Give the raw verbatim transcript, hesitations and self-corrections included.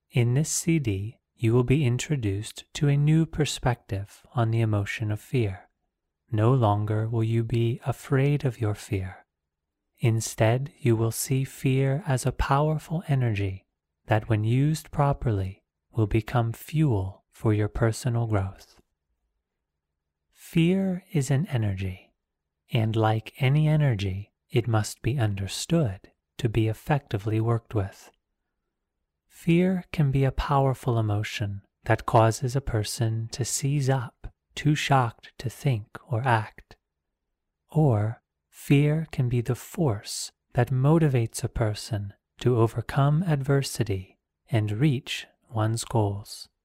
In this C D, you will be introduced to a new perspective on the emotion of fear. No longer will you be afraid of your fear. Instead, you will see fear as a powerful energy that, when used properly, will become fuel for your personal growth. Fear is an energy, and like any energy, it must be understood to be effectively worked with. Fear can be a powerful emotion that causes a person to seize up, too shocked to think or act. Or fear can be the force that motivates a person to overcome adversity and reach one's goals.